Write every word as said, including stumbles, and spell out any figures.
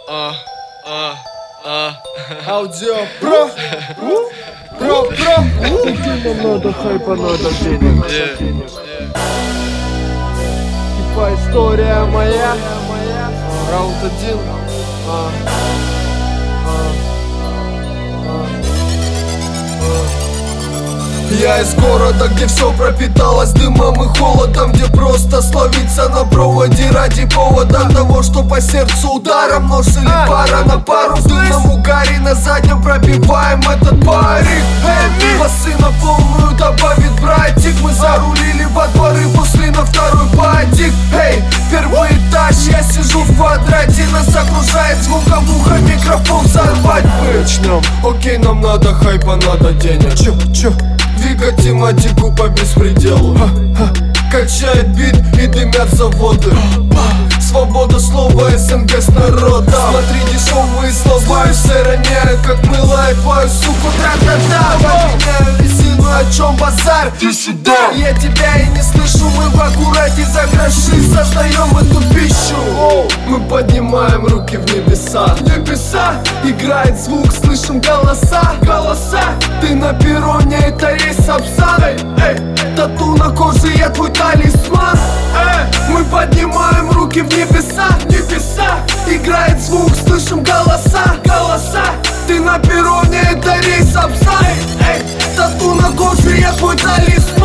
А, а, а. Аудио про, про, про. Нам надо хайпа, надо денег. Типа история моя. Раунд один. А, Я из города, где все пропиталось дымом и холодом, где просто словиться на проводе ради повода того, что по сердцу ударом, нож или пара на пару. В дымном угаре на заднем пробиваем этот парик. Басы на полную добавит братик. Мы зарулили во дворы, пошли на второй батик. Эй, первый этаж, я сижу в квадрате. Нас окружает звуком уха, микрофон взорвать бы. начнем. Окей, нам надо хайпа, надо денег. Чё, чё? Двигать тематику по беспределу. Качает бит и дымят заводы. Свобода слова, СНГ с народом. Смотри, дешевые слова и все роняют, как мыло и твою суку. Тра-та-та, подменяю резину, о чем базар? Ты сюда. Я тебя и не слышу, мы в аккурате за гроши создаем эту пищу. Мы поднимаем руки в небеса. Небеса, играет звук, слышим голоса. Голоса, ты на перроне, это рейс Сапсан. Эй, эй, тату на коже, я твой талисман. Эй, мы поднимаем руки в небеса. Небеса, играет звук, слышим голоса. Голоса, ты на перроне, это рейс Сапсан. Эй, эй, тату на коже, я твой талисман.